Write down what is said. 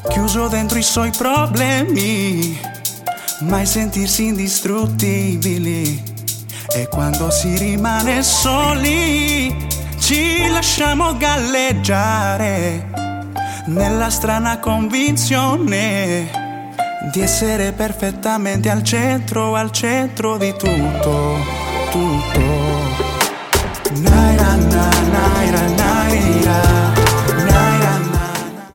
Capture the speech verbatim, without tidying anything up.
chiuso dentro i suoi problemi, mai sentirsi indistruttibili. E quando si rimane soli, ci lasciamo galleggiare nella strana convinzione di essere perfettamente al centro, al centro di tutto, tutto.